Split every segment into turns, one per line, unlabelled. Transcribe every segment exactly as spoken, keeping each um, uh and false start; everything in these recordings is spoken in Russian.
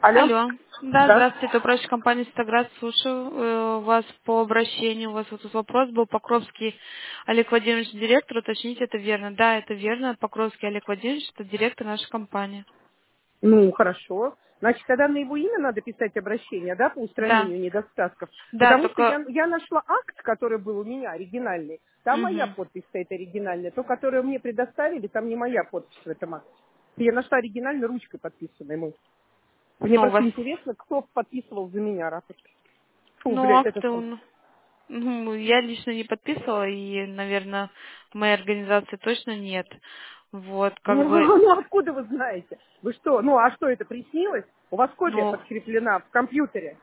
Алло?
Алло. Да,
Да.
здравствуйте, это управляющая компания «Стаград». Слушаю э, вас по обращению. У вас вот тут вопрос был. Покровский Олег Владимирович, директор. Уточните, это верно. Да, это верно. Покровский Олег Владимирович, это директор нашей компании.
Ну, хорошо. Значит, тогда на его имя надо писать обращение, да, по
Да.
устранению недостатков.
Да,
Потому что
только...
я, я нашла акт, который был у меня, оригинальный. Там моя
Мгм.
подпись стоит оригинальная. То, которое мне предоставили, там не моя подпись в этом акте. Я нашла оригинально ручкой подписанной мой. Мне
Ну, у
просто
вас...
интересно, кто подписывал за меня рапорт. Фу,
Ну,
блядь, это
акты...
сам.
он- Ну, я лично не подписывала, и, наверное, в моей организации точно нет. Вот, как
Ну,
бы...
ну, откуда вы знаете? Вы что? Ну, а что это, приснилось? У вас копия
Ну,
подкреплена в компьютере.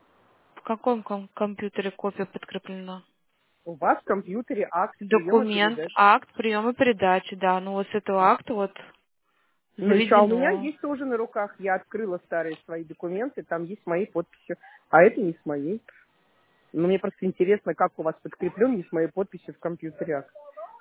в каком ком- компьютере копия подкреплена?
У вас в компьютере акт приема
Документ,
передачи.
акт приема передачи, да. Ну вот с этого акта вот
Ну еще, а у меня
заведено.
есть тоже на руках. Я открыла старые свои документы, там есть мои подписи. А это не с моей. Но мне просто интересно, как у вас подкреплен не с моей подписью в компьютере акт.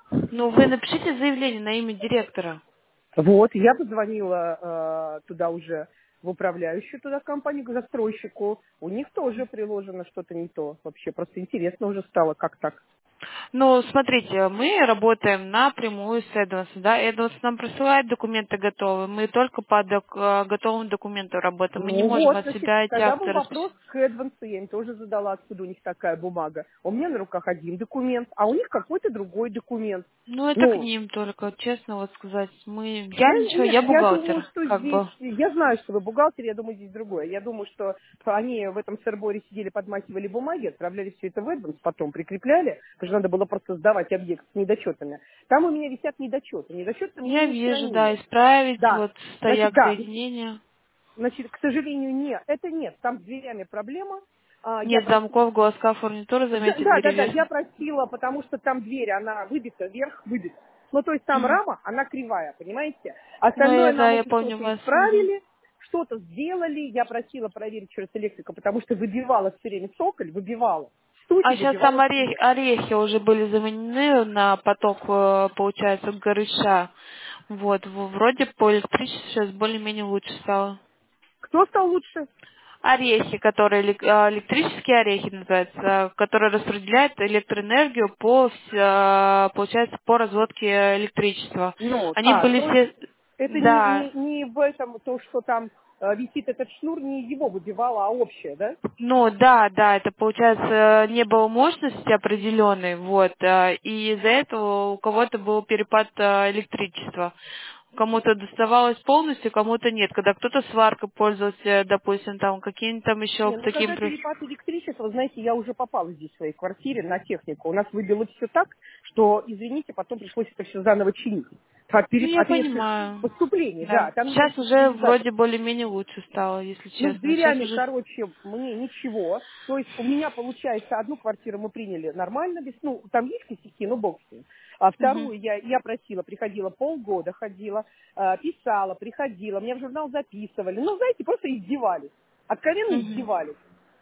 Ну вы напишите заявление на имя директора.
Вот, я позвонила э, туда уже в управляющую туда компанию, к застройщику. У них тоже приложено что-то не то. Вообще просто интересно уже стало, как так.
Ну, смотрите, мы работаем напрямую с Эдванс, да, Эдванс нам присылает документы готовые, мы только по док- э, готовым документам работаем, мы не
Ну
можем
вот,
от
значит,
себя эти
тогда был
акты
вопрос
распечатать.
к Эдвансу, я им тоже задала, откуда у них такая бумага. У меня на руках один документ, а у них какой-то другой документ.
Ну, это к
Ну,
ним только, честно вот сказать. Мы, я
я,
ничего,
нет,
я
я думаю,
бухгалтер,
что
как
здесь,
бы.
я знаю, что вы бухгалтер, я думаю, здесь другое. Я думаю, что они в этом серборе сидели, подмахивали бумаги, отправляли все это в Эдванс, потом прикрепляли, потому что надо было просто сдавать объект с недочетами. Там у меня висят недочеты. Недочеты мне
Я
не
вижу, да,
устранили.
исправить,
Да,
вот
значит,
стояк
да,
соединения.
значит, к сожалению, нет, это нет, там с дверями проблема. А, Я
Нет
просила.
замков, глазка, фурнитура,
Да,
заметьте,
да,
двери
да, да, я
верхние.
просила, потому что там дверь, она выбита, вверх выбита. Ну, то есть там
Мгм.
рама, она кривая, понимаете?
Ну,
Остальное
я, да,
нам
я
это
помню
что-то
вас. Мгм.
исправили, что-то сделали. Я просила проверить через электрика, потому что выбивала все время цоколь, выбивала. Студии
А сейчас там
выбивала
орехи,
студии.
орехи уже были заменены на поток, э, получается, горыша. Вот, в- вроде по электричеству сейчас более-менее лучше стало.
Кто стал лучше?
Орехи, которые элек- э, электрические орехи называются, которые распределяют электроэнергию по, вс- э, получается, по разводке электричества.
Ну,
Они
а,
были
то есть
все,
это не,
да,
не, не в этом, то, что там э, висит этот шнур, не его выбивало, а общее, да?
ну да, да, это получается не было мощности определенной, вот, э, и из-за этого у кого-то был перепад э, электричества. Кому-то доставалось полностью, кому-то нет. Когда кто-то сваркой пользовался, допустим, там какие-нибудь там еще
Не, ну
такие...
когда перепад электричества, знаете, я уже попала здесь в своей квартире на технику. У нас выбило все так, что, извините, потом пришлось это все заново чинить. От,
Ну,
пере-
я
от местных
понимаю.
поступлений,
Да.
да, там
Сейчас
никаких
уже
сигнализаций.
вроде более-менее лучше стало, если
Ну, с
честно. Сейчас
дверями,
уже...
короче, мне ничего. То есть у меня, получается, одну квартиру мы приняли нормально, без, ну, там есть косяки, ну, бог с ним. А
Мгм.
вторую я, я просила, приходила полгода, ходила, э, писала, приходила, меня в журнал записывали. Ну, знаете, просто издевались. Откровенно
Мгм.
издевались.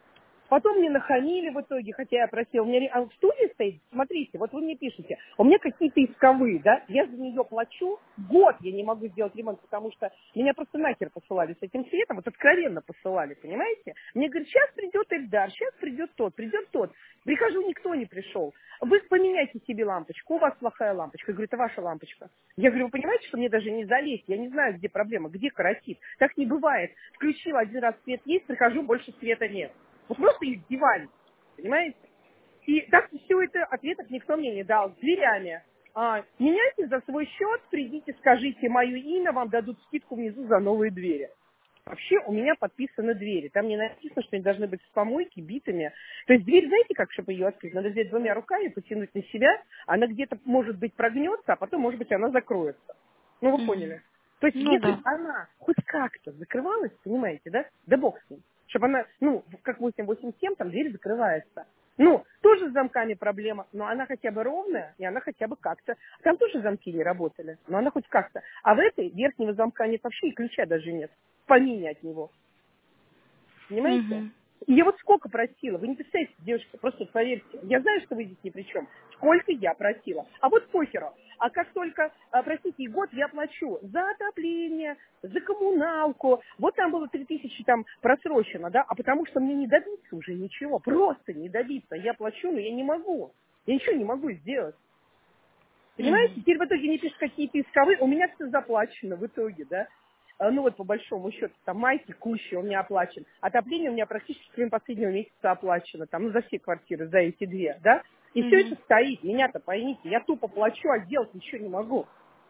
Потом мне нахамили в итоге, хотя я просила. У меня ре- а в студии стоит, смотрите, вот вы мне пишете, у меня какие-то исковые, да, я за нее плачу, год я не могу сделать ремонт, потому что меня просто нахер посылали с этим светом, вот откровенно посылали, понимаете? Мне говорят, сейчас придет Эльдар, сейчас придет тот, придет тот. Прихожу, никто не пришел. Вы поменяйте себе лампочку, у вас плохая лампочка. Я говорю, это ваша лампочка. Я говорю, вы понимаете, что мне даже не залезть, я не знаю, где проблема, где каротит. Так не бывает. Включила один раз свет есть, прихожу, больше света нет. Вот просто издевались, понимаете? И так все это ответов никто мне не дал. С дверями. А, меняйте за свой счет, придите, скажите мое имя, вам дадут скидку внизу за новые двери. Вообще у меня подписаны двери. Там не написано, что они должны быть с помойки, битыми. То есть дверь, знаете, как, чтобы ее открыть? Надо взять двумя руками, потянуть на себя. Она где-то, может быть, прогнется, а потом, может быть, она закроется. Ну, вы
Мгм.
поняли. То есть,
Ну
если бы
да.
она хоть как-то закрывалась, понимаете, да? Да бог с ним. Чтобы она, ну, как восемь восемь семь, там дверь закрывается. Ну, тоже с замками проблема, но она хотя бы ровная, и она хотя бы как-то. Там тоже замки не работали, но она хоть как-то. А в этой верхнего замка нет вообще, и ключа даже нет. В помине от него. Понимаете?
Мгм.
И я вот сколько просила, вы не представляете, девушка, просто поверьте, я знаю, что вы здесь ни при чем, сколько я просила. А вот похеру. А как только, а, простите, и год я плачу за отопление, за коммуналку, вот там было три тысячи там просрочено, да, а потому что мне не добиться уже ничего, просто не добиться. Я плачу, но я не могу, я ничего не могу сделать. Понимаете,
Мгм.
теперь в итоге не пишут какие-то исковые, у меня все заплачено в итоге, да. А, Ну вот по большому счету, там май текущий у меня оплачен, отопление у меня практически кроме последнего месяца оплачено, там, ну за все квартиры, за эти две, да. И все это
Мгм.
стоит, меня-то поймите, я тупо плачу, а сделать ничего не могу.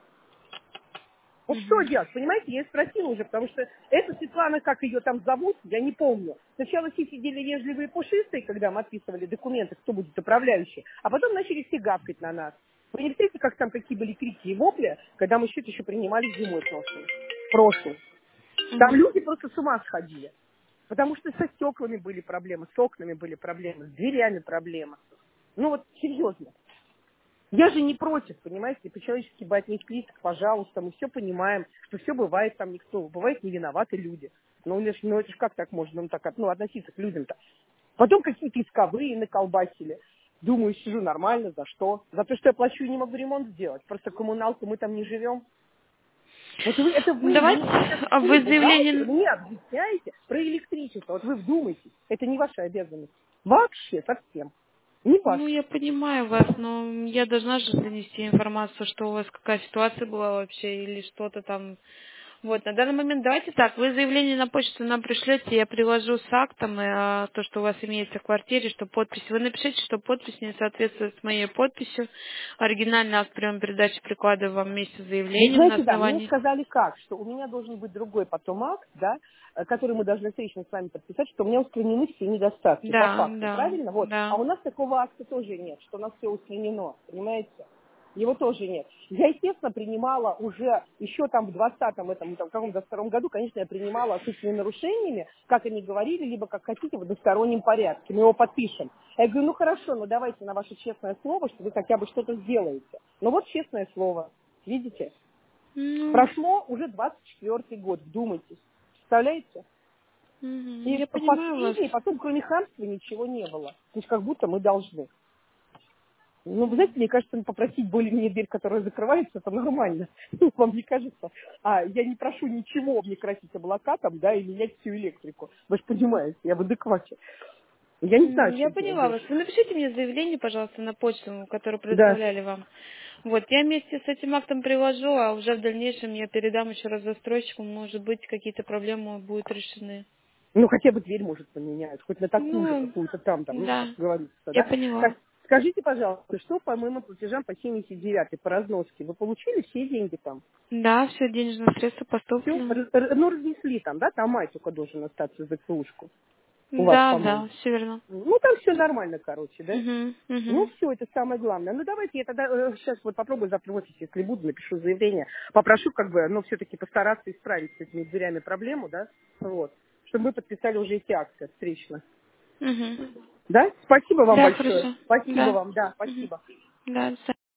Вот что
Мгм.
делать, понимаете, я и спросила уже, потому что эта Светлана, как ее там зовут, я не помню. Сначала все сидели вежливые и пушистые, когда мы отписывали документы, кто будет управляющий, а потом начали все гавкать на нас. Вы не представляете, как там какие были крики и вопли, когда мы счет еще принимали зимой прошлой, прошлой. Там
Мгм.
люди просто с ума сходили. Потому что со стеклами были проблемы, с окнами были проблемы, с дверями проблемы. Ну вот серьезно. Я же не против, понимаете, по-человечески бы отнеслись, пожалуйста, мы все понимаем, что все бывает там никто, бывает не виноваты люди. Ну, это ж- ну это ж как так можно ну, так, от- ну, относиться к людям-то? Потом какие-то исковые наколбасили. Думаю, сижу нормально, за что? За то, что я плачу и не могу ремонт сделать. Просто коммуналку мы там не живем. Вот вы, это вы
Давайте,
мне сейчас,
а
вы,
вы
бухгалтер,
заявление...
мне объясняете про электричество. Вот вы вдумайтесь, это не ваша обязанность. Вообще совсем. Не
Ну,
ваша.
я понимаю вас, но я должна же донести информацию, что у вас какая ситуация была вообще или что-то там. Вот, на данный момент давайте так, вы заявление на почту нам пришлете, я приложу с актом, и, а, то, что у вас имеется в квартире, что подпись. Вы напишите, что подпись не соответствует с моей подписью. Оригинальный акт приема передачи прикладываю вам вместе с
Вы
заявлением на
знаете, да, мне
основании.
сказали как, что у меня должен быть другой потом акт, да, э, который мы должны встречно с вами подписать, что у меня устранены все недостатки, по
Да,
факту,
да,
правильно? Вот. А
да.
у нас такого акта тоже нет, что у нас все устранено, понимаете? Его тоже нет. Я, естественно, принимала уже еще там в двадцатом, этом, там, каком-то втором году, конечно, я принимала с этими нарушениями, как они говорили, либо как хотите, в одностороннем порядке. Мы его подпишем. Я говорю, ну хорошо, ну давайте на ваше честное слово, что вы хотя бы что-то сделаете. Ну вот честное слово. Видите?
Ну,
Прошло уже двадцать четвёртый год, вдумайтесь. Представляете?
мгм,
И
я понимаю вас.
последний, потом кроме хамства ничего не было. То есть как будто мы должны. Ну, вы знаете, мне кажется, попросить более-менее дверь, которая закрывается, это нормально. Вам не кажется? А я не прошу ничего мне красить облака там, да, и менять всю электрику. Вы же понимаете, я в адеквате. Я не знаю,
М, Я
что делать,
поняла вас.
девушка.
Вы напишите мне заявление, пожалуйста, на почту, которую
Да.
предоставляли вам. Вот, я вместе с этим актом приложу, а уже в дальнейшем я передам еще раз застройщику, может быть, какие-то проблемы будут решены.
Ну, хотя бы дверь, может, поменяют, хоть на такую же
Ну,
какую-то там, там, ну, как
да,
говорится,
я
да.
поняла.
Так, скажите, пожалуйста, что по моим платежам по семьдесят девятой по разноске? Вы получили все деньги там?
Да, все денежные средства
Все?
поступлено.
Ну, разнесли там, да? Там май только должен остаться за ЦУшку. У вас,
Да,
по-моему.
да, все верно.
Ну, там все нормально, короче, да?
Угу,
Ну,
угу.
все, это самое главное. Ну, давайте я тогда сейчас вот попробую завтра в офисе, если буду, напишу заявление. Попрошу, как бы, ну, все-таки постараться исправить с этими дверями проблему, да? Вот. Чтобы мы подписали уже эти акции встречно.
Угу.
Да? Спасибо вам
Да,
большое.
хорошо.
Спасибо
Да.
вам, да,
Угу.
спасибо.
Да,